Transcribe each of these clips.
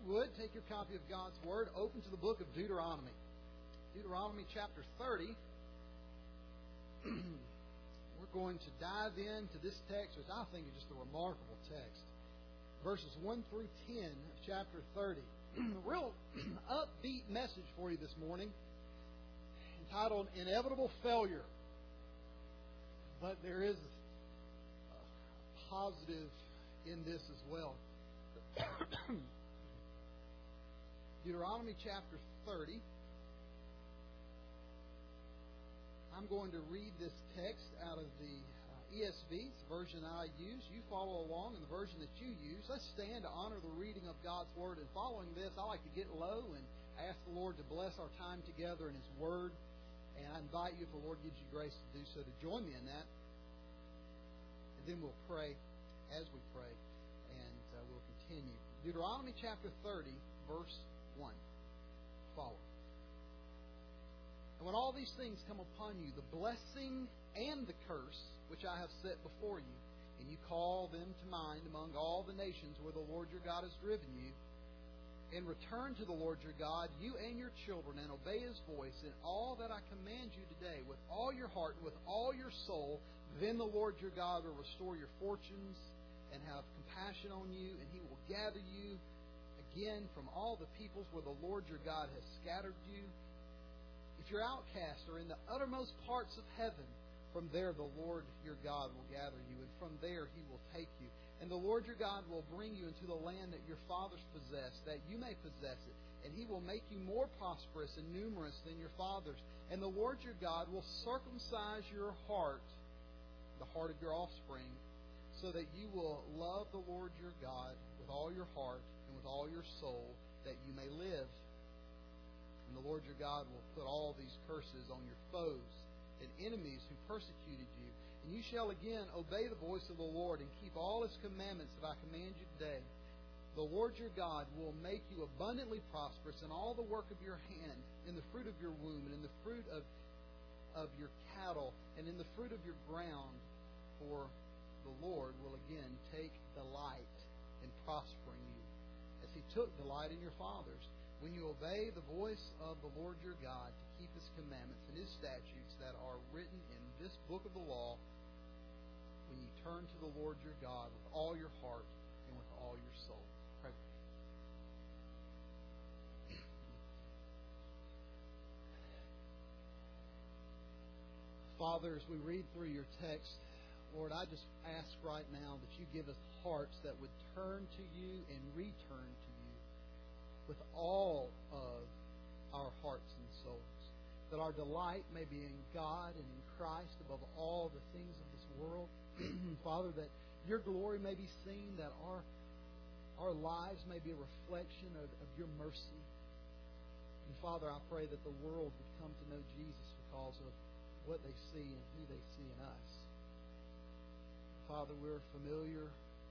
would, take your copy of God's Word, open to the book of Deuteronomy. Deuteronomy chapter 30. We're going to dive into this text, which I think is just a remarkable text. Verses 1 through 10 of chapter 30. A real upbeat message for you this morning, entitled Inevitable Failure. But there is a positive in this as well. Deuteronomy chapter 30. I'm going to read this text out of the ESV. It's the version I use. You follow along in the version that you use. Let's stand to honor the reading of God's Word. And following this, I like to get low and ask the Lord to bless our time together in His Word. And I invite you, if the Lord gives you grace to do so, to join me in that. And then we'll pray as we pray. And we'll continue. Deuteronomy chapter 30, verse 1. Follow. And when all these things come upon you, the blessing and the curse which I have set before you, and you call them to mind among all the nations where the Lord your God has driven you, and return to the Lord your God, you and your children, and obey His voice in all that I command you today, with all your heart and with all your soul, then the Lord your God will restore your fortunes and have compassion on you, and He will gather you again from all the peoples where the Lord your God has scattered you. If you're outcast or in the uttermost parts of heaven, from there the Lord your God will gather you, and from there He will take you. And the Lord your God will bring you into the land that your fathers possessed, that you may possess it. And He will make you more prosperous and numerous than your fathers. And the Lord your God will circumcise your heart, the heart of your offspring, so that you will love the Lord your God with all your heart and with all your soul, that you may live. And the Lord your God will put all these curses on your foes and enemies who persecuted you. And you shall again obey the voice of the Lord and keep all His commandments that I command you today. The Lord your God will make you abundantly prosperous in all the work of your hand, in the fruit of your womb, and in the fruit of your cattle, and in the fruit of your ground. For the Lord will again take delight in prospering you, as He took delight in your fathers. When you obey the voice of the Lord your God to keep His commandments and His statutes that are written in this book of the law, when you turn to the Lord your God with all your heart and with all your soul. Pray with me. Father, as we read through your text, Lord, I just ask right now that you give us hearts that would turn to you and return to you with all of our hearts and souls. That our delight may be in God and in Christ above all the things of this world. Father, that your glory may be seen, that our lives may be a reflection of your mercy. And Father, I pray that the world would come to know Jesus because of what they see and who they see in us. Father, we're familiar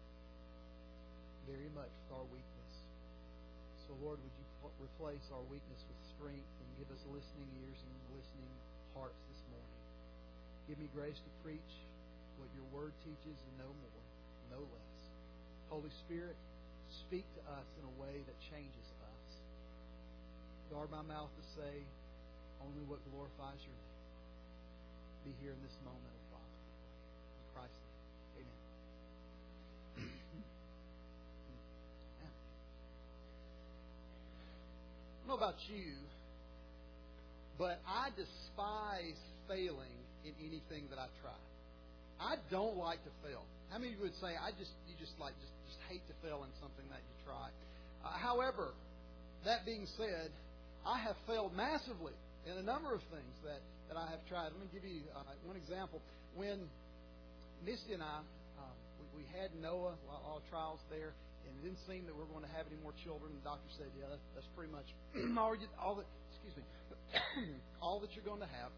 very much with our weakness. So, Lord, would you replace our weakness with strength and give us listening ears and listening hearts this morning. Give me grace to preach what your word teaches and no more, no less. Holy Spirit, speak to us in a way that changes us. Guard my mouth to say only what glorifies your name. Be here in this moment, O Father. In Christ's name, amen. I don't know about you, but I despise failing in anything that I try. I don't like to fail. How many of you would say you just hate to fail in something that you try? However, that being said, I have failed massively in a number of things that I have tried. Let me give you one example. When Misty and I we had Noah, all trials there. And it didn't seem that we were going to have any more children. The doctor said, "Yeah, that's pretty much all that you're going to have.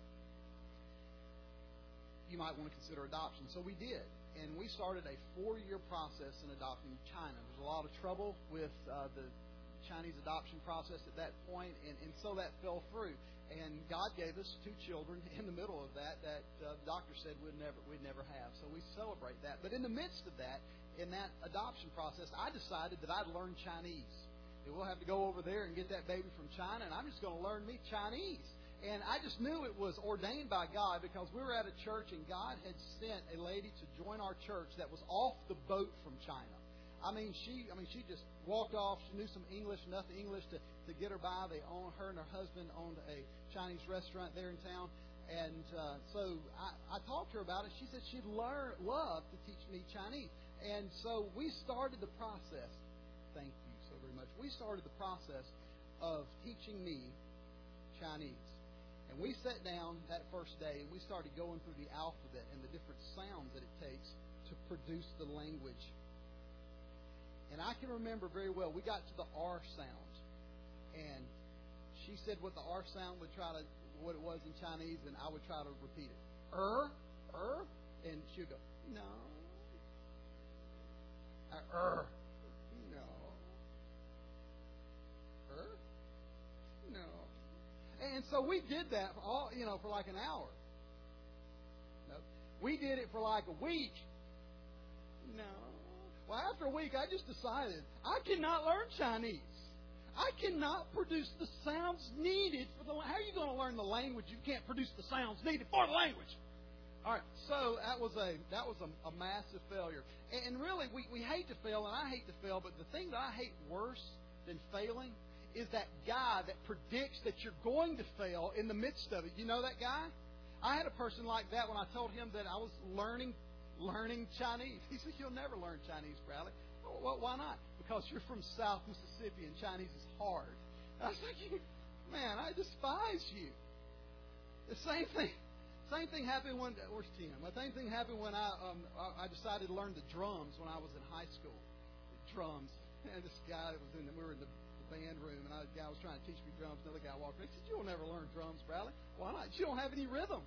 You might want to consider adoption." So we did, and we started a 4-year process in adopting China. There was a lot of trouble with the Chinese adoption process at that point, and so that fell through. And God gave us 2 children in the middle of that the doctor said we'd never have. So we celebrate that. But in the midst of that, in that adoption process, I decided that I'd learn Chinese. we'll have to go over there and get that baby from China, and I'm just going to learn me Chinese. And I just knew it was ordained by God because we were at a church and God had sent a lady to join our church that was off the boat from China. She just walked off. She knew some English, enough English to get her by. Her and her husband owned a Chinese restaurant there in town. And so I talked to her about it. She said she'd love to teach me Chinese. And so we started the process. Thank you so very much. We started the process of teaching me Chinese. And we sat down that first day and we started going through the alphabet and the different sounds that it takes to produce the language. And I can remember very well, we got to the R sound. And she said what the R sound what it was in Chinese, and I would try to repeat it. And she would go, no. No. No. And so we did that for like an hour. No. We did it for like a week. No. Well, after a week, I just decided I cannot learn Chinese. I cannot produce the sounds needed for the. How are you going to learn the language? You can't produce the sounds needed for the language. All right, so that was a massive failure. And really, we hate to fail, and I hate to fail. But the thing that I hate worse than failing is that guy that predicts that you're going to fail in the midst of it. You know that guy? I had a person like that when I told him that I was learning Chinese. He said, "You'll never learn Chinese, Bradley." Well, why not? Because you're from South Mississippi and Chinese is hard. I was like, man, I despise you. The same thing happened when where's Tim? The same thing happened when I decided to learn the drums when I was in high school. The drums. And this guy that was we were in the band room, and the guy was trying to teach me drums. Another guy walked in. He said, "You'll never learn drums, Bradley." Why not? You don't have any rhythm.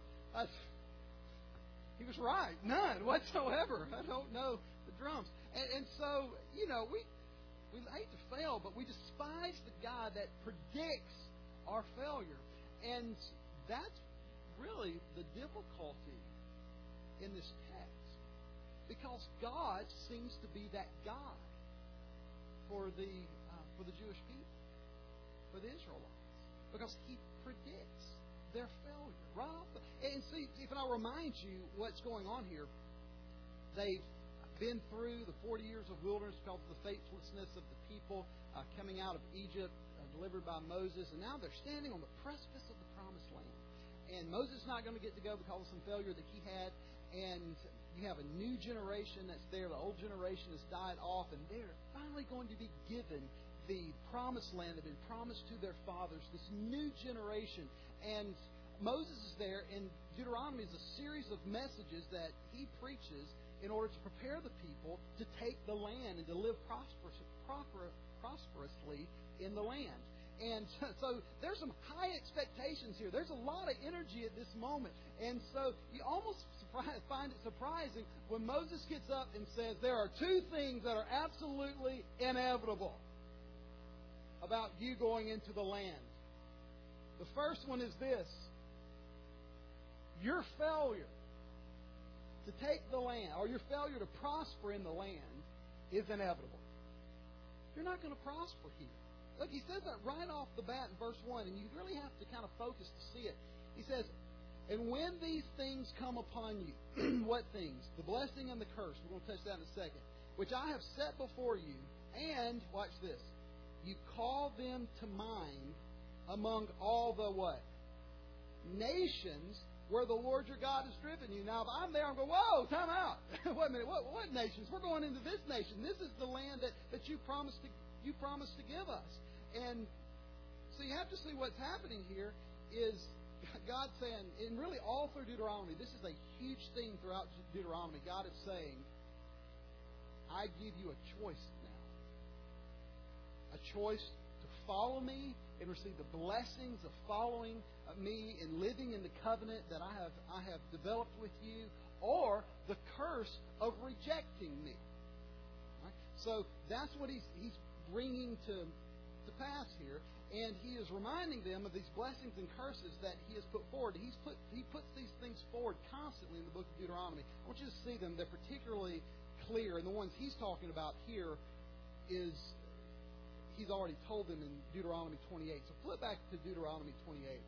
He was right. None whatsoever. I don't know the drums. And so, we hate to fail, but we despise the guy that predicts our failure. And that's really the difficulty in this text. Because God seems to be that God for the Jewish people, for the Israelites. Because He predicts their failure right off and see, if I remind you what's going on here, they've been through the 40 years of wilderness because of the faithlessness of the people coming out of Egypt, delivered by Moses, and now they're standing on the precipice of the promised land. And Moses is not going to get to go because of some failure that he had, and you have a new generation that's there. The old generation has died off, and they're finally going to be given the promised land that had been promised to their fathers, this new generation. And Moses is there, and Deuteronomy is a series of messages that he preaches in order to prepare the people to take the land and to live prosperously in the land. And so there's some high expectations here. There's a lot of energy at this moment. And so you almost find it surprising when Moses gets up and says, there are two things that are absolutely inevitable about you going into the land. The first one is this: your failure to take the land, or your failure to prosper in the land, is inevitable. You're not going to prosper here. Look, he says that right off the bat in verse 1, and you really have to kind of focus to see it. He says, and when these things come upon you, what things? The blessing and the curse. We're going to touch that in a second. Which I have set before you, and, watch this, you call them to mind among all the what? Nations where the Lord your God has driven you. Now, if I'm there, I'm going, whoa, time out. Wait a minute, what nations? We're going into this nation. This is the land that you promised to give us. And so you have to see what's happening here is God saying, and really all through Deuteronomy, this is a huge theme throughout Deuteronomy. God is saying, I give you a choice now. A choice to follow me and receive the blessings of following me and living in the covenant that I have developed with you, or the curse of rejecting me. Right? So that's what he's bringing to pass here, and he is reminding them of these blessings and curses that he has put forward. He puts these things forward constantly in the book of Deuteronomy. I want you to see them. They're particularly clear, and the ones he's talking about here is He's already told them in Deuteronomy 28. So flip back to Deuteronomy 28. If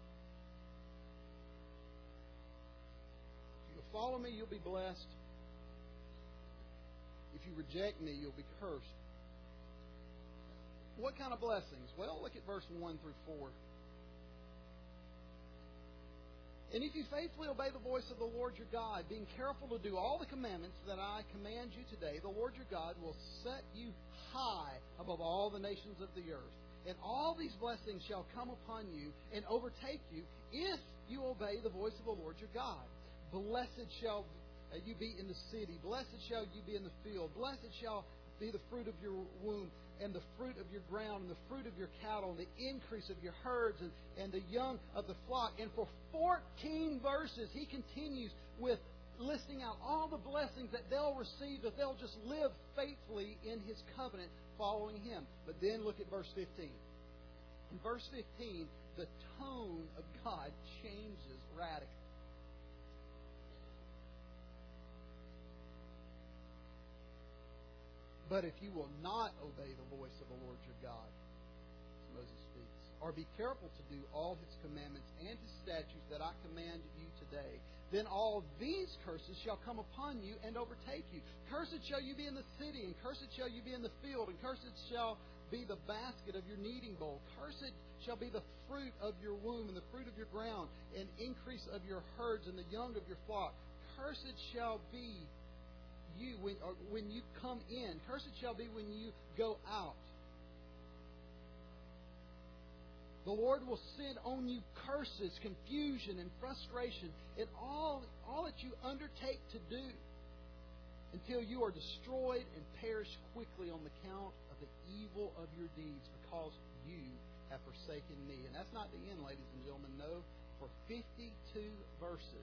you follow me, you'll be blessed. If you reject me, you'll be cursed. What kind of blessings? Well, look at verse 1 through 4. And if you faithfully obey the voice of the Lord your God, being careful to do all the commandments that I command you today, the Lord your God will set you high above all the nations of the earth. And all these blessings shall come upon you and overtake you if you obey the voice of the Lord your God. Blessed shall you be in the city. Blessed shall you be in the field. Blessed shall be the fruit of your womb, and the fruit of your ground, and the fruit of your cattle, and the increase of your herds, and the young of the flock. And for 14 verses, he continues with listing out all the blessings that they'll receive if they'll just live faithfully in His covenant following Him. But then look at verse 15. In verse 15, the tone of God changes radically. But if you will not obey the voice of the Lord your God, Moses speaks, or be careful to do all His commandments and His statutes that I command you today, then all these curses shall come upon you and overtake you. Cursed shall you be in the city, and cursed shall you be in the field, and cursed shall be the basket of your kneading bowl. Cursed shall be the fruit of your womb, and the fruit of your ground, and increase of your herds, and the young of your flock. Cursed shall be you when you come in. Cursed shall be when you go out. The Lord will send on you curses, confusion, and frustration in all that you undertake to do, until you are destroyed and perish quickly on the count of the evil of your deeds, because you have forsaken me. And that's not the end, ladies and gentlemen. No, for 52 verses.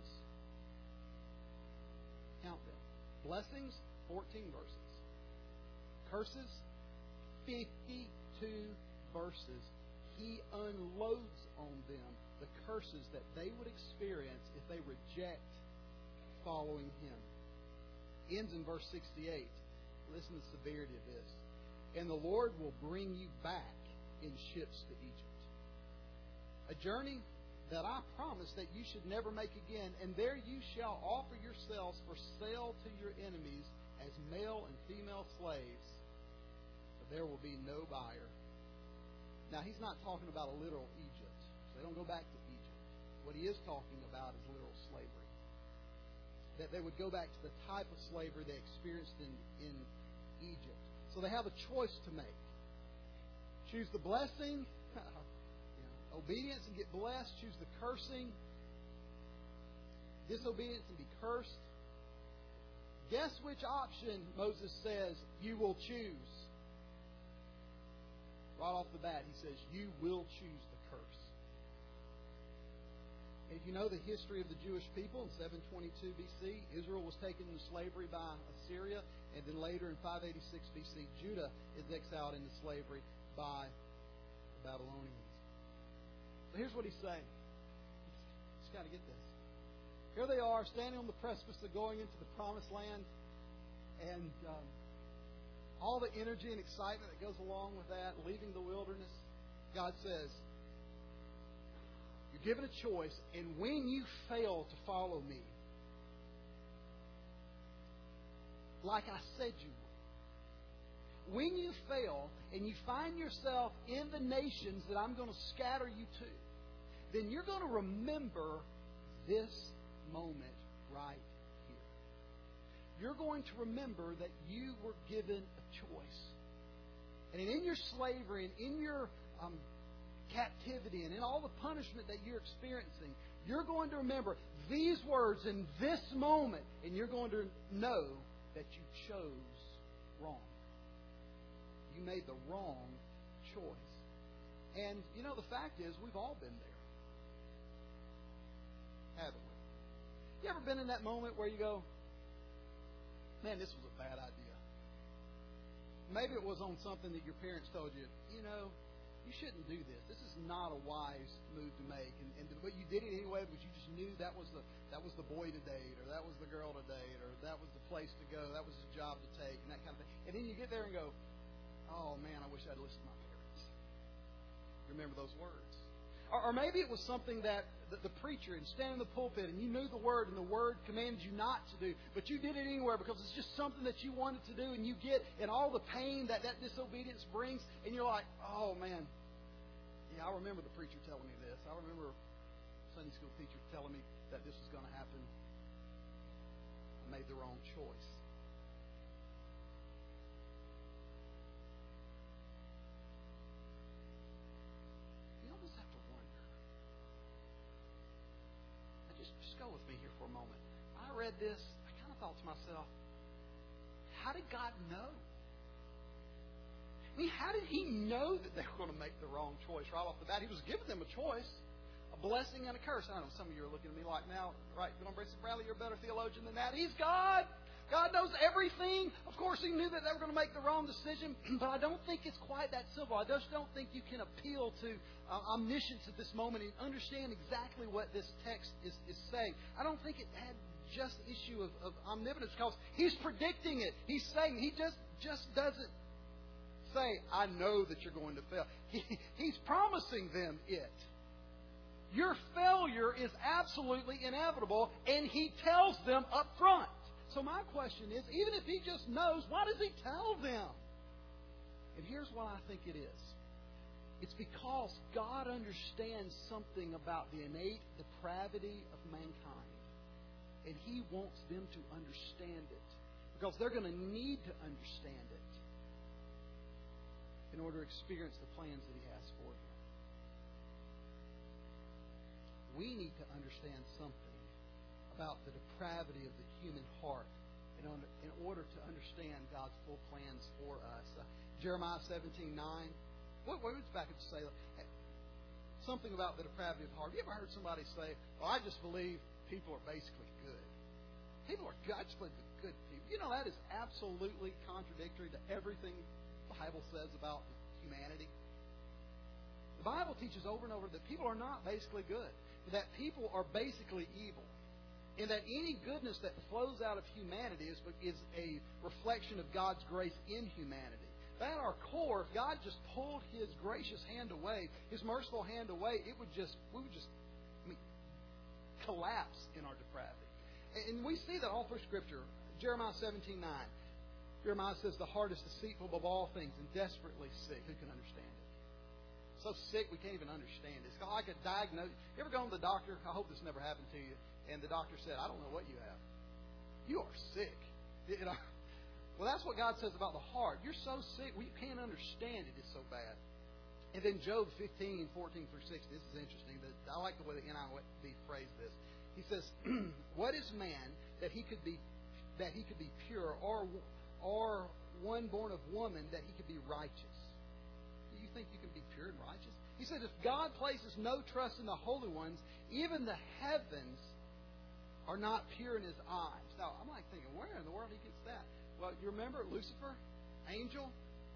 Count them. Blessings, 14 verses. Curses, 52 verses. He unloads on them the curses that they would experience if they reject following Him. Ends in verse 68. Listen to the severity of this. And the Lord will bring you back in ships to Egypt, a journey that I promise that you should never make again. And there you shall offer yourselves for sale to your enemies as male and female slaves, but there will be no buyer. Now, he's not talking about a literal Egypt. So they don't go back to Egypt. What he is talking about is literal slavery. That they would go back to the type of slavery they experienced in Egypt. So they have a choice to make. Choose the blessing, obedience and get blessed. Choose the cursing, disobedience and be cursed. Guess which option Moses says you will choose? Right off the bat, he says you will choose the curse. If you know the history of the Jewish people, in 722 BC, Israel was taken into slavery by Assyria, and then later in 586 BC, Judah is exiled into slavery by the Babylonians. So here's what he's saying. Just got to get this. Here they are, standing on the precipice of going into the Promised Land, and all the energy and excitement that goes along with that, leaving the wilderness. God says, you're given a choice, and when you fail to follow me, like I said you would, when you fail and you find yourself in the nations that I'm going to scatter you to, then you're going to remember this moment right here. You're going to remember that you were given a choice. And in your slavery and in your captivity and in all the punishment that you're experiencing, you're going to remember these words in this moment, and you're going to know that you chose wrong. You made the wrong choice. And, the fact is, we've all been there. Haven't we? You ever been in that moment where you go, man, this was a bad idea. Maybe it was on something that your parents told you, you shouldn't do this. This is not a wise move to make. But you did it anyway because you just knew that was the boy to date, or that was the girl to date, or that was the place to go, that was the job to take, and that kind of thing. And then you get there and go, oh man, I wish I'd listened to my parents. Remember those words. Or maybe it was something that the preacher, and standing in the pulpit, and you knew the Word, and the Word commanded you not to do, but you did it anywhere because it's just something that you wanted to do, and you get in all the pain that disobedience brings, and you're like, oh man, yeah, I remember the preacher telling me this. I remember Sunday school teacher telling me that this was going to happen. I made the wrong choice. You almost have to wonder. Now just go with me here for a moment. I read this. I kind of thought to myself, how did God know? I mean, how did He know that they were going to make the wrong choice right off the bat? He was giving them a choice. A blessing and a curse. I know some of you are looking at me like, now, right, Bill Bradley, you're a better theologian than that. He's God. God knows everything. Of course, He knew that they were going to make the wrong decision, but I don't think it's quite that simple. I just don't think you can appeal to omniscience at this moment and understand exactly what this text is saying. I don't think it had just the issue of omnipotence because He's predicting it. He's saying, He just doesn't say, I know that you're going to fail. He's promising them it. Your failure is absolutely inevitable, and He tells them up front. So my question is, even if He just knows, why does He tell them? And here's why I think it is. It's because God understands something about the innate depravity of mankind, and He wants them to understand it, because they're going to need to understand it in order to experience the plans that He has for them. We need to understand something about the depravity of the human heart in order to understand God's full plans for us. Jeremiah 17:9. Let's back up to say something about the depravity of the heart. Have you ever heard somebody say, well, I just believe people are basically good. People are good. I just believe the good people. You know, that is absolutely contradictory to everything the Bible says about humanity. The Bible teaches over and over that people are not basically good. That people are basically evil. And that any goodness that flows out of humanity is a reflection of God's grace in humanity. That at our core, if God just pulled His gracious hand away, His merciful hand away, we would just collapse in our depravity. And we see that all through Scripture. Jeremiah 17:9. Jeremiah says, the heart is deceitful above all things and desperately sick. Who can understand it? So sick we can't even understand it. It's like a diagnosis. You ever gone to the doctor? I hope this never happened to you. And the doctor said, I don't know what you have. You are sick. You know? Well, that's what God says about the heart. You're so sick, we can't understand it. It's so bad. And then Job 15:14 through 16. This is interesting. I like the way the NIV phrased this. He says, what is man that he could be pure, or one born of woman that he could be righteous? Do you think you can be pure and righteous? He says, if God places no trust in the holy ones, even the heavens are not pure in His eyes. Now, I'm like thinking, where in the world he gets that? Well, you remember Lucifer, angel?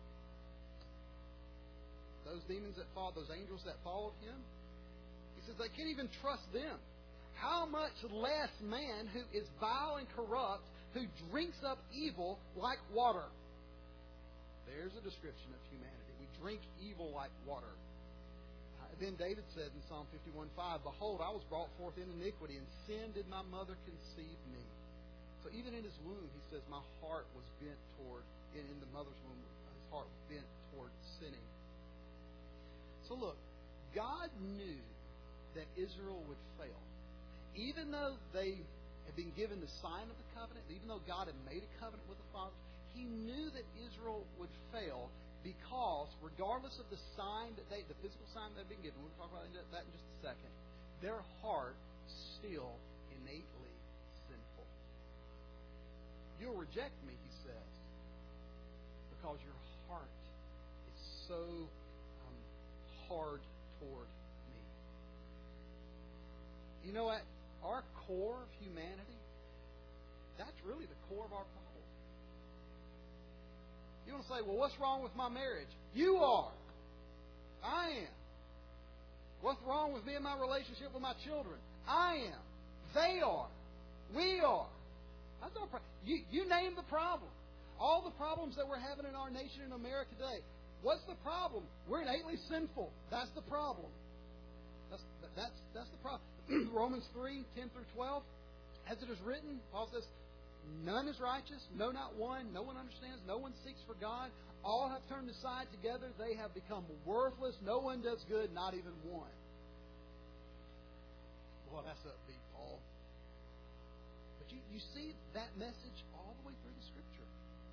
Those demons that followed, those angels that followed him? He says they can't even trust them. How much less man who is vile and corrupt, who drinks up evil like water. There's a description of humanity. We drink evil like water. Then David said in Psalm 51:5, behold, I was brought forth in iniquity, and sin did my mother conceive me. So even in his womb, he says, my heart was bent toward, in the mother's womb, his heart was bent toward sinning. So look, God knew that Israel would fail. Even though they had been given the sign of the covenant, even though God had made a covenant with the fathers, He knew that Israel would fail because, regardless of the sign that the physical sign they've been given, we'll talk about that in just a second, their heart still innately sinful. You'll reject me, He says, because your heart is so hard toward me. You know what? Our core of humanity, that's really the core of our problem. You want to say, well, what's wrong with my marriage? You are. I am. What's wrong with me and my relationship with my children? I am. They are. We are. That's our problem. You name the problem. All the problems that we're having in our nation in America today, what's the problem? We're innately sinful. That's the problem. That's the problem. Romans 3:10-12, as it is written, Paul says, none is righteous, no, not one. No one understands. No one seeks for God. All have turned aside together. They have become worthless. No one does good, not even one. Well, that's upbeat, Paul. But you see that message all the way through the Scripture.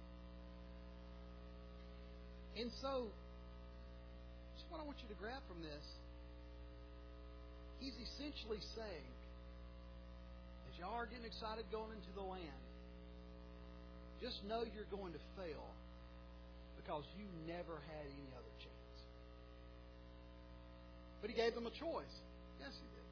And so, just what I want you to grab from this, he's essentially saying, as y'all are getting excited going into the land, just know you're going to fail because you never had any other chance. But he gave them a choice. Yes, he did.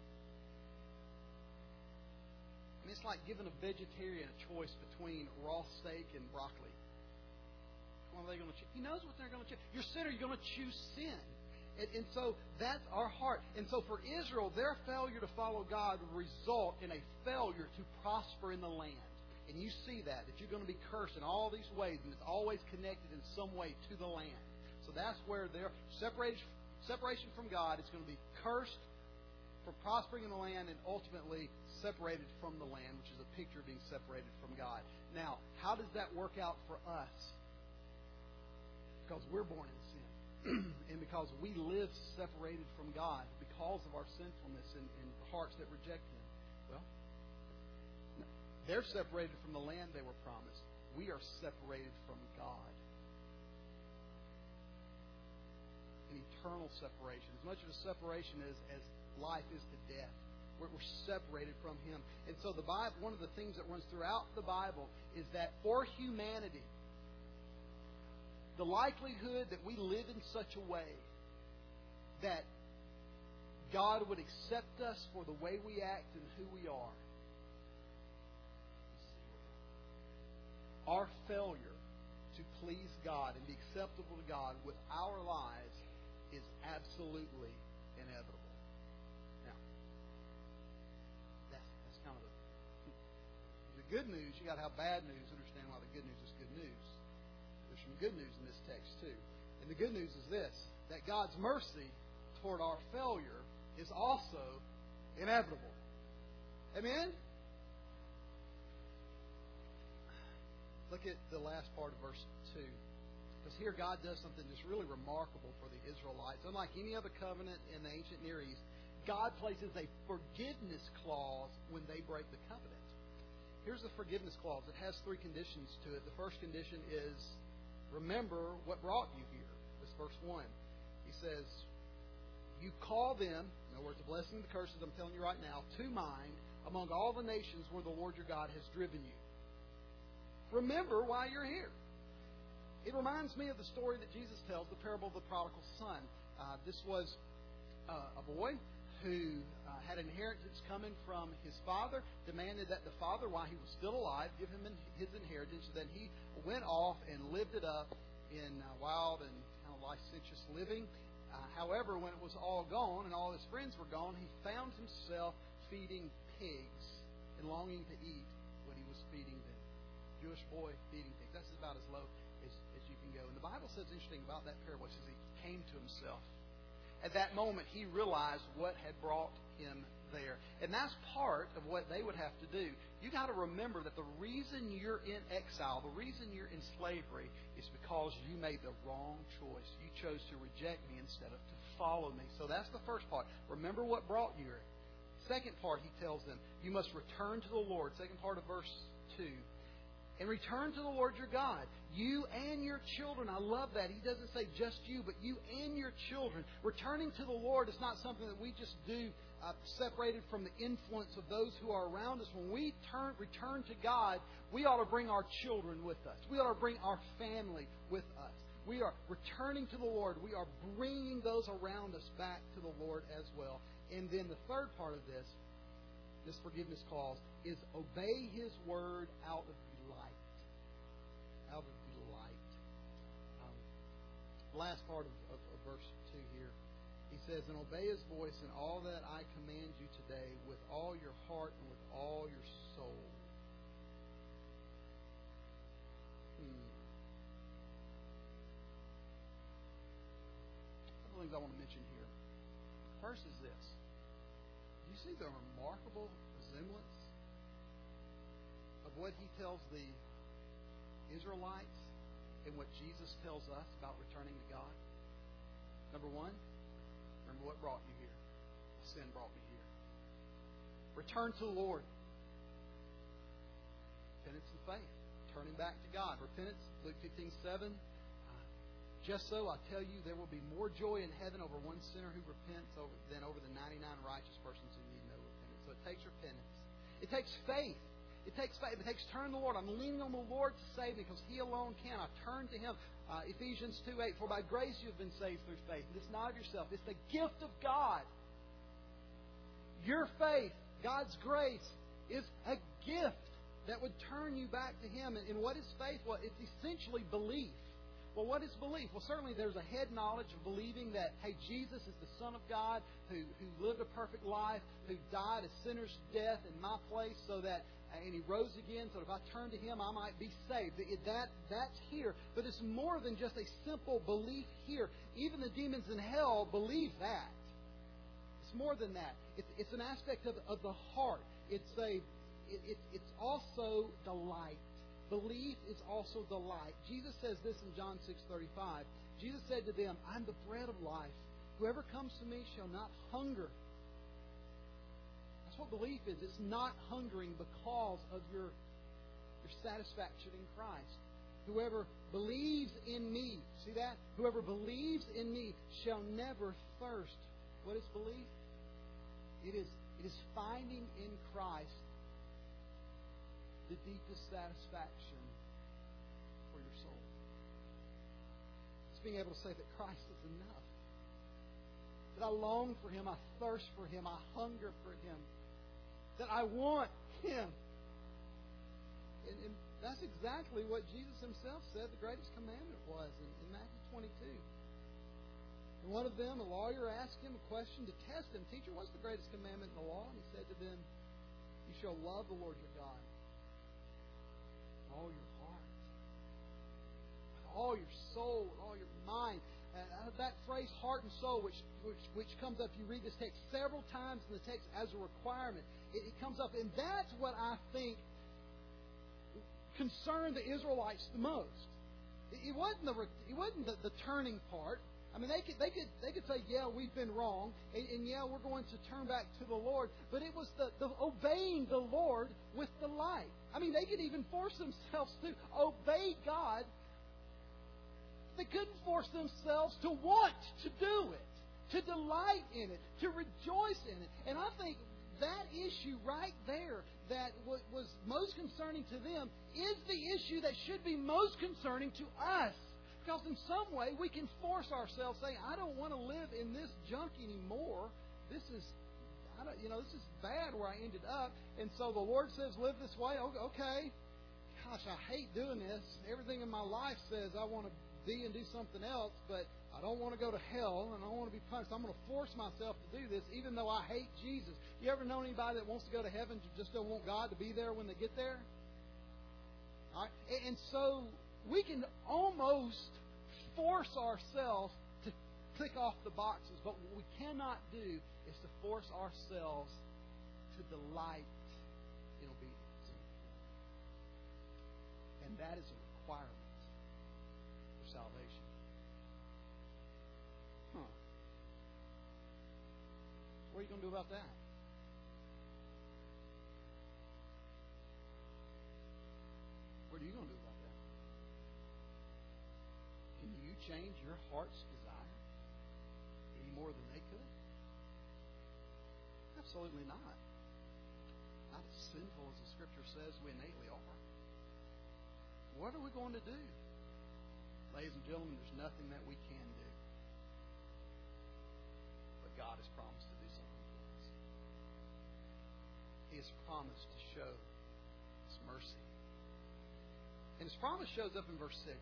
I mean, it's like giving a vegetarian a choice between raw steak and broccoli. Which one are they going to choose? He knows what they're going to choose. You're a sinner, you're going to choose sin. And so that's our heart. And so for Israel, their failure to follow God would result in a failure to prosper in the land. And you see that you're going to be cursed in all these ways, and it's always connected in some way to the land. So that's where their separation from God is going to be cursed for prospering in the land and ultimately separated from the land, which is a picture of being separated from God. Now, how does that work out for us? Because we're born in sin. And because we live separated from God because of our sinfulness and hearts that reject Him. Well, they're separated from the land they were promised. We are separated from God. An eternal separation. As much of a separation as life is to death. We're separated from Him. And so the Bible, one of the things that runs throughout the Bible is that for humanity, the likelihood that we live in such a way that God would accept us for the way we act and who we are, our failure to please God and be acceptable to God with our lives is absolutely inevitable. Now, that's kind of the good news. You got to have bad news to understand why the good news is good news. There's some good news in this text too. And the good news is this, that God's mercy toward our failure is also inevitable. Amen? Look at the last part of verse 2. Because here God does something that's really remarkable for the Israelites. Unlike any other covenant in the ancient Near East, God places a forgiveness clause when they break the covenant. Here's the forgiveness clause. It has 3 conditions to it. The first condition is, remember what brought you here. This verse 1. He says, you call them, in other words, the blessing and the curses I'm telling you right now, to mind among all the nations where the Lord your God has driven you. Remember why you're here. It reminds me of the story that Jesus tells, the parable of the prodigal son. This was a boy who had an inheritance coming from his father, demanded that the father, while he was still alive, give him his inheritance. Then he went off and lived it up in wild and kind of licentious living. However, when it was all gone and all his friends were gone, he found himself feeding pigs and longing to eat what he was feeding them. Jewish boy feeding pigs. That's about as low as you can go. And the Bible says interesting about that parable. It says he came to himself. At that moment, he realized what had brought him there. And that's part of what they would have to do. You got to remember that the reason you're in exile, the reason you're in slavery, is because you made the wrong choice. You chose to reject me instead of to follow me. So that's the first part. Remember what brought you here. Second part, he tells them, you must return to the Lord. Second part of verse 2. And return to the Lord your God. You and your children. I love that. He doesn't say just you, but you and your children. Returning to the Lord is not something that we just do separated from the influence of those who are around us. When we return to God, we ought to bring our children with us. We ought to bring our family with us. We are returning to the Lord. We are bringing those around us back to the Lord as well. And then the third part of this forgiveness clause, is obey His word out of delight. Out of delight. Last part of verse 2 here. He says, and obey His voice in all that I command you today with all your heart and with all your soul. couple things I want to mention here. First is this. Do you see the remarkable resemblance of what He tells the Israelites and what Jesus tells us about returning to God? Number one, remember what brought you here. Sin brought me here. Return to the Lord. Repentance and faith. Turning back to God. Repentance, Luke 15:7. Just so, I tell you, there will be more joy in heaven over one sinner who repents than over the 99 righteous persons who need no repentance. So it takes repentance. It takes faith. It takes faith. It takes turn to the Lord. I'm leaning on the Lord to save me because He alone can. I turn to Him. Ephesians 2:8. For by grace you have been saved through faith. And it's not of yourself. It's the gift of God. Your faith, God's grace, is a gift that would turn you back to Him. And what is faith? Well, it's essentially belief. Well, what is belief? Well, certainly there's a head knowledge of believing that, hey, Jesus is the Son of God who lived a perfect life, who died a sinner's death in my place so that, and He rose again so that if I turn to Him, I might be saved. That's here. But it's more than just a simple belief here. Even the demons in hell believe that. It's more than that. It's an aspect of the heart. It's also delight. Belief is also delight. Jesus says this in John 6:35. Jesus said to them, I'm the bread of life. Whoever comes to me shall not hunger. That's what belief is. It's not hungering because of your satisfaction in Christ. Whoever believes in me, see that? Whoever believes in me shall never thirst. What is belief? It is finding in Christ the deepest satisfaction for your soul. It's being able to say that Christ is enough. That I long for Him, I thirst for Him, I hunger for Him. That I want Him. And that's exactly what Jesus Himself said the greatest commandment was in Matthew 22. And one of them, a lawyer, asked Him a question to test Him. Teacher, what's the greatest commandment in the law? And He said to them, you shall love the Lord your God with all your heart, with all your soul, with all your mind. That phrase, heart and soul, which comes up, you read this text several times in the text as a requirement. It comes up, and that's what I think concerned the Israelites the most. It wasn't the turning part. I mean, they could say, yeah, we've been wrong, and yeah, we're going to turn back to the Lord. But it was the obeying the Lord with delight. I mean, they could even force themselves to obey God. They couldn't force themselves to want to do it, to delight in it, to rejoice in it. And I think that issue right there that was most concerning to them is the issue that should be most concerning to us. Because in some way we can force ourselves, saying, I don't want to live in this junk anymore. This is bad where I ended up. And so the Lord says, live this way. Okay. Gosh, I hate doing this. Everything in my life says I want to be and do something else, but I don't want to go to hell and I don't want to be punished. I'm going to force myself to do this even though I hate Jesus. You ever know anybody that wants to go to heaven just don't want God to be there when they get there? All right? And so we can almost force ourselves to click off the boxes, but what we cannot do is to force ourselves to delight in obedience. And that is a requirement for salvation. What are you going to do about that? What are you going to do about that? Can you change your heart's desire any more than they could? Absolutely not. Not as sinful as the Scripture says we innately are. What are we going to do? Ladies and gentlemen, there's nothing that we can do. But God has promised to do something for us. He has promised to show His mercy. And His promise shows up in verse 6.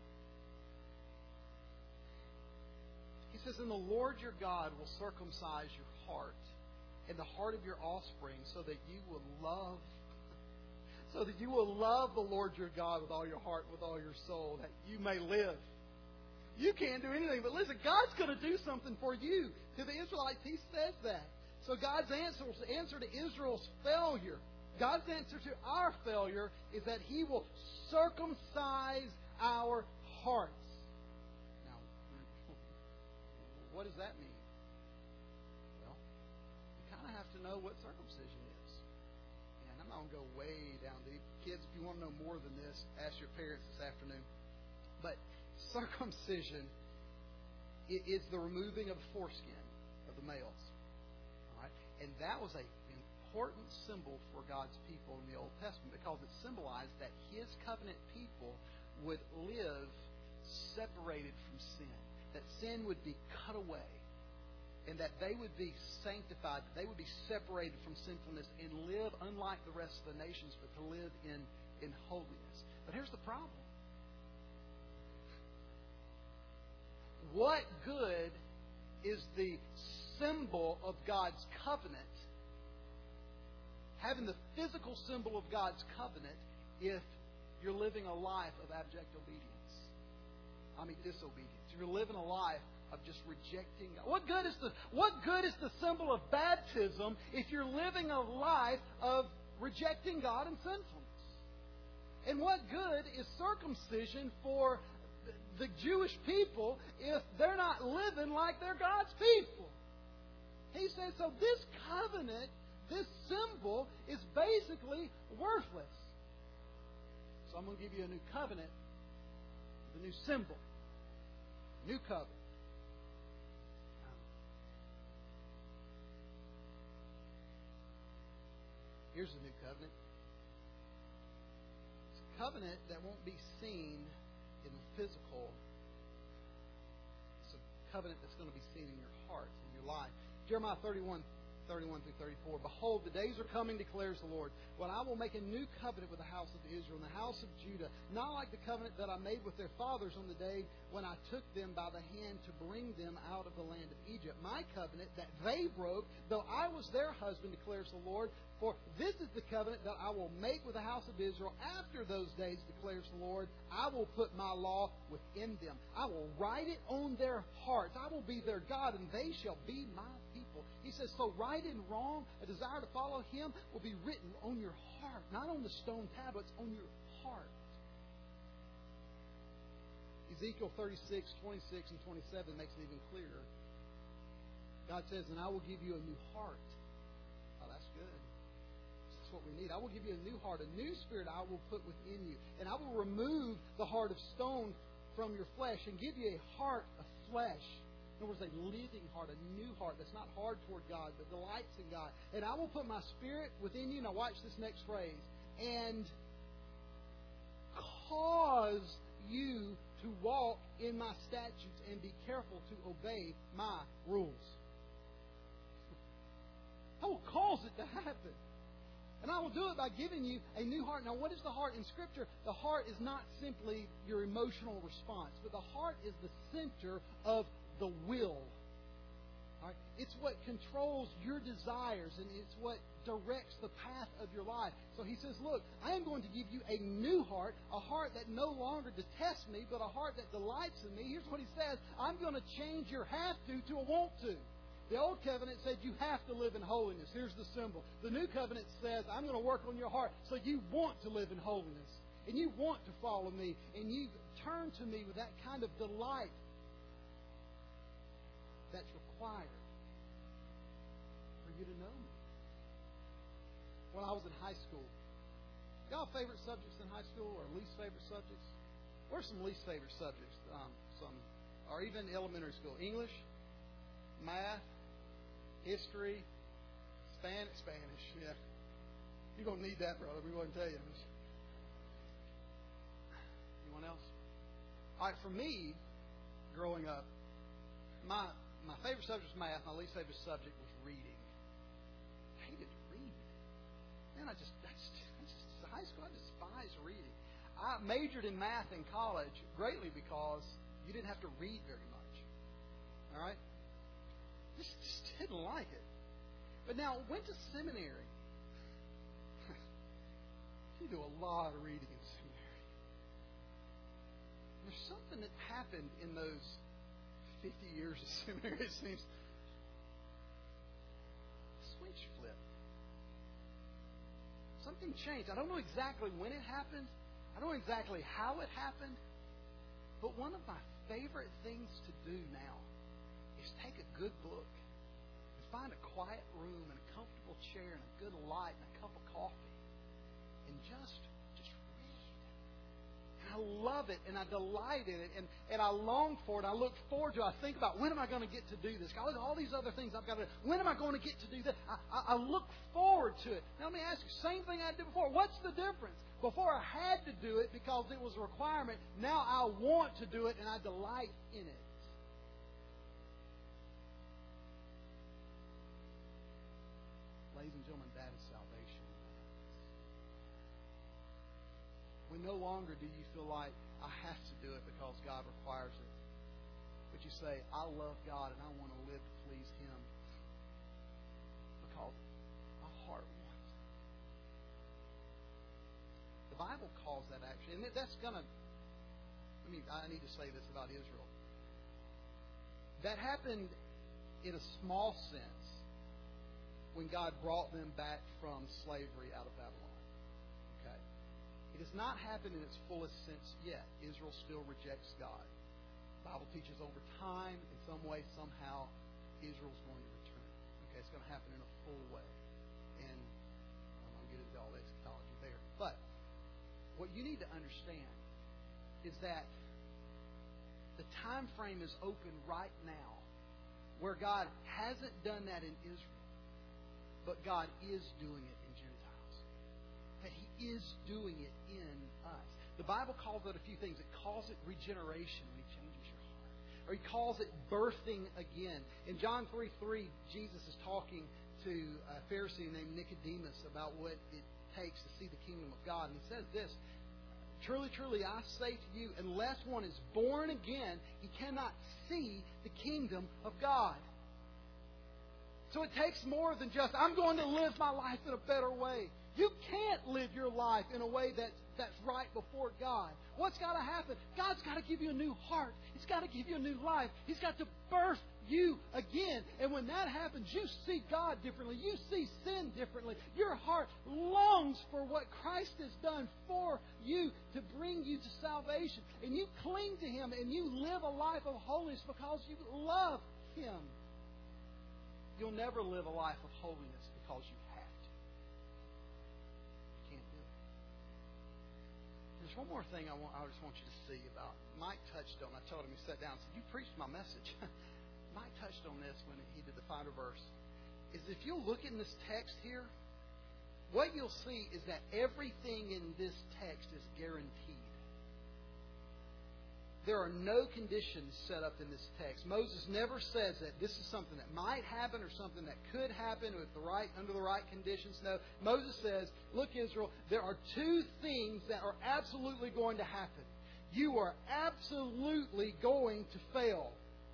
He says, and the Lord your God will circumcise your heart and the heart of your offspring so that you will love the Lord your God with all your heart, with all your soul, that you may live. You can't do anything. But listen, God's going to do something for you. To the Israelites, He says that. So God's answer to Israel's failure, God's answer to our failure is that He will circumcise our hearts. Now, what does that mean? Well, you kind of have to know what circumcision is. And I'm not going to go way down deep. Kids, if you want to know more than this, ask your parents this afternoon. But circumcision is the removing of the foreskin of the males. All right? And that was an important symbol for God's people in the Old Testament because it symbolized that His covenant people would live separated from sin. That sin would be cut away. And that they would be sanctified. That they would be separated from sinfulness and live unlike the rest of the nations, but to live in holiness. But here's the problem. What good is the symbol of God's covenant, having the physical symbol of God's covenant, if you're living a life of abject obedience? Disobedience. If you're living a life of just rejecting God. What good is the symbol of baptism if you're living a life of rejecting God and sinfulness? And what good is circumcision for the Jewish people if they're not living like they're God's people? He says, so this covenant, this symbol, is basically worthless. So I'm going to give you a new covenant, the new symbol, new covenant. Here's the new covenant. It's a covenant that won't be seen in the physical. It's a covenant that's going to be seen in your heart, in your life. Jeremiah 31 through 34. Behold, the days are coming, declares the Lord, when I will make a new covenant with the house of Israel and the house of Judah, not like the covenant that I made with their fathers on the day when I took them by the hand to bring them out of the land of Egypt. My covenant that they broke, though I was their husband, declares the Lord. For this is the covenant that I will make with the house of Israel after those days, declares the Lord. I will put my law within them. I will write it on their hearts. I will be their God, and they shall be my people. He says, so right and wrong, a desire to follow Him will be written on your heart, not on the stone tablets, on your heart. Ezekiel 36, 26, and 27 makes it even clearer. God says, and I will give you a new heart. Oh, that's good. That's what we need. I will give you a new heart, a new spirit I will put within you. And I will remove the heart of stone from your flesh and give you a heart of flesh. In other words, a living heart, a new heart that's not hard toward God, but delights in God. And I will put my spirit within you. Now watch this next phrase. And cause you to walk in my statutes and be careful to obey my rules. I will cause it to happen. And I will do it by giving you a new heart. Now, what is the heart in Scripture? The heart is not simply your emotional response, but the heart is the center of the will. All right? It's what controls your desires, and it's what directs the path of your life. So He says, look, I am going to give you a new heart, a heart that no longer detests me, but a heart that delights in me. Here's what He says. I'm going to change your have to a want to. The Old Covenant said you have to live in holiness. Here's the symbol. The New Covenant says I'm going to work on your heart so you want to live in holiness. And you want to follow me. And you turn to me with that kind of delight that's required for you to know me. When I was in high school, y'all favorite subjects in high school or least favorite subjects? What are some least favorite subjects? Or even elementary school? English, math, history, Spanish. Yeah, you're gonna need that, brother. We wouldn't tell you. Anyone else? All right, for me, growing up, my favorite subject was math. My least favorite subject was reading. I hated to read. Man, I just high school, I despised reading. I majored in math in college greatly because you didn't have to read very much. All right? Just didn't like it. But now, went to seminary. You do a lot of reading in seminary. There's something that happened in those 50 years of seminary, it seems. The switch flipped. Something changed. I don't know exactly when it happened. I don't know exactly how it happened. But one of my favorite things to do now is take a good book and find a quiet room and a comfortable chair and a good light and a cup of coffee and just read. And I love it and I delight in it and I long for it. I look forward to it. I think about, when am I going to get to do this? God, all these other things I've got to do. When am I going to get to do this? I look forward to it. Now let me ask you, same thing I did before. What's the difference? Before I had to do it because it was a requirement. Now I want to do it and I delight in it. Ladies and gentlemen, that is salvation. When no longer do you feel like I have to do it because God requires it. But you say, I love God and I want to live to please Him because my heart wants it. The Bible calls that actually, and that's going to, I need to say this about Israel. That happened in a small sense when God brought them back from slavery out of Babylon. Okay? It has not happened in its fullest sense yet. Israel still rejects God. The Bible teaches over time, in some way, somehow, Israel's going to return. Okay, it's going to happen in a full way. And I'm not going to get into all the eschatology there. But what you need to understand is that the time frame is open right now where God hasn't done that in Israel, but God is doing it in Gentiles. That He is doing it in us. The Bible calls it a few things. It calls it regeneration when He changes your heart. Or He calls it birthing again. In John 3:3, Jesus is talking to a Pharisee named Nicodemus about what it takes to see the kingdom of God. And He says this, Truly, truly, I say to you, unless one is born again, he cannot see the kingdom of God. So it takes more than just, I'm going to live my life in a better way. You can't live your life in a way that's right before God. What's got to happen? God's got to give you a new heart. He's got to give you a new life. He's got to birth you again. And when that happens, you see God differently. You see sin differently. Your heart longs for what Christ has done for you to bring you to salvation. And you cling to Him and you live a life of holiness because you love Him. You'll never live a life of holiness because you have to. You can't do it. There's one more thing I just want you to see about. Mike touched on. I told him, he sat down and said, "You preached my message." Mike touched on this when he did the final verse. Is if you look in this text here, what you'll see is that everything in this text is guaranteed. There are no conditions set up in this text. Moses never says that this is something that might happen or something that could happen under the right conditions. No. Moses says, look, Israel, there are two things that are absolutely going to happen. You are absolutely going to fail.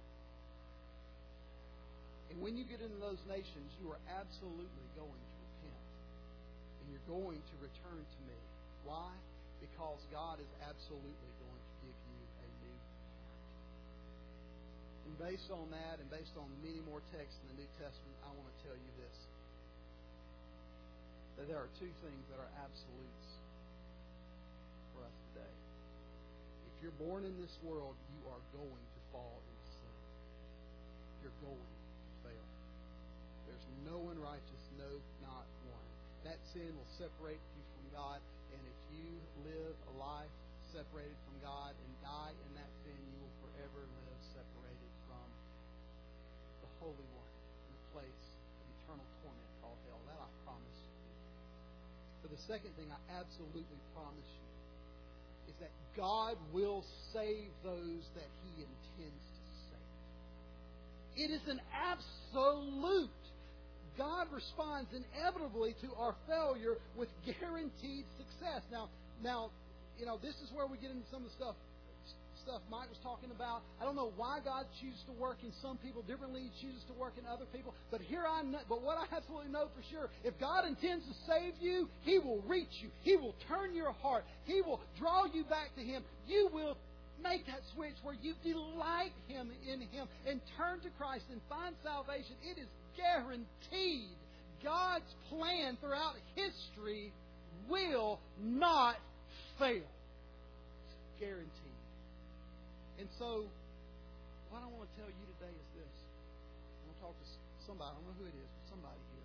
And when you get into those nations, you are absolutely going to repent. And you're going to return to me. Why? Because God is absolutely going to give you a new heart. And based on that, and based on many more texts in the New Testament, I want to tell you this. That there are two things that are absolutes for us today. If you're born in this world, you are going to fall into sin. You're going to fail. There's no one righteous, no, not one. That sin will separate you from God, and if you live a life separated from God and die in that sin, you will forever live separated from the Holy One in a place of eternal torment called hell. That I promise you. But the second thing I absolutely promise you is that God will save those that He intends to save. It is an absolute. God responds inevitably to our failure with guaranteed success. Now, this is where we get into some of the stuff Mike was talking about. I don't know why God chooses to work in some people differently. He chooses to work in other people. But but what I absolutely know for sure, if God intends to save you, He will reach you. He will turn your heart. He will draw you back to Him. You will Make that switch where you delight in Him and turn to Christ and find salvation. It is guaranteed. God's plan throughout history will not fail. It's guaranteed. And so, what I want to tell you today is this. I want to talk to somebody. I don't know who it is, but somebody here.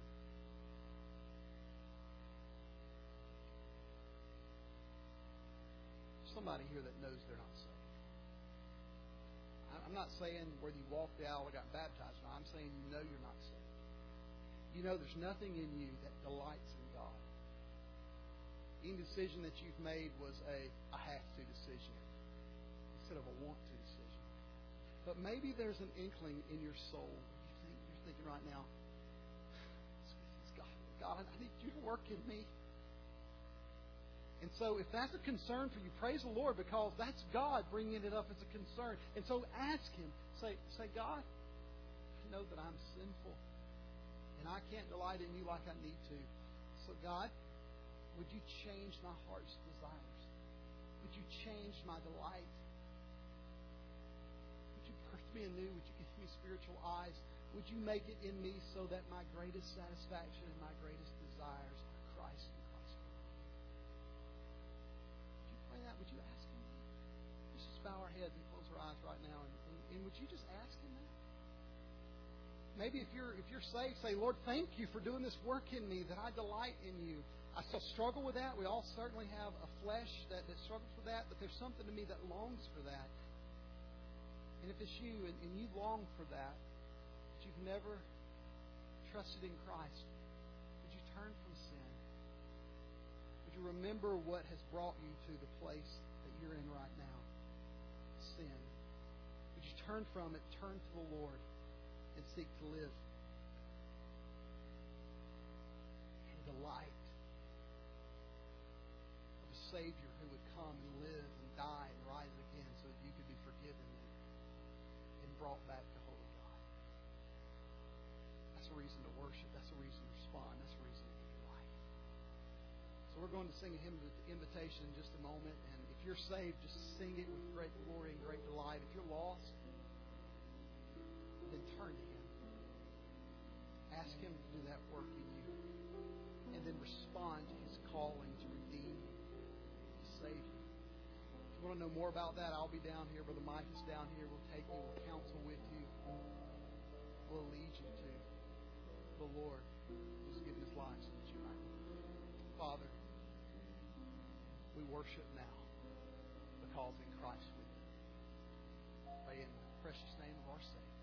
Somebody here that knows they're not saved. I'm not saying whether you walked the aisle or got baptized. No, I'm saying you know you're not saved. You know there's nothing in you that delights in God. Any decision that you've made was a have-to decision instead of a want-to decision. But maybe there's an inkling in your soul. You're thinking right now, God, I need you to work in me. And so if that's a concern for you, praise the Lord, because that's God bringing it up as a concern. And so ask Him. Say, God, I know that I'm sinful. And I can't delight in you like I need to. So God, would you change my heart's desires? Would you change my delight? Would you birth me anew? Would you give me spiritual eyes? Would you make it in me so that my greatest satisfaction and my greatest desires are Christ and Christ alone? Would you pray that? Would you ask Him that? Let's just bow our heads and close our eyes right now. And would you just ask Him that? Maybe if you're saved, say, Lord, thank you for doing this work in me, that I delight in you. I still struggle with that. We all certainly have a flesh that struggles with that, but there's something to me that longs for that. And if it's you and you long for that, but you've never trusted in Christ, would you turn from sin? Would you remember what has brought you to the place that you're in right now? Sin. Would you turn from it, turn to the Lord, and seek to live in delight of a Savior who would come and live and die and rise again so that you could be forgiven and brought back to holy God. That's a reason to worship. That's a reason to respond. That's a reason to give life. So we're going to sing a hymn of invitation in just a moment. And if you're saved, just sing it with great glory and great delight. If you're lost, then turn to Him. Ask Him to do that work in you. And then respond to His calling to redeem you, to save you. If you want to know more about that, I'll be down here. Brother Mike is down here. We'll take you. We'll counsel with you. We'll lead you to the Lord who's given His life so that you might live. Father, we worship now because in Christ we live. Pray in the precious name of our Savior.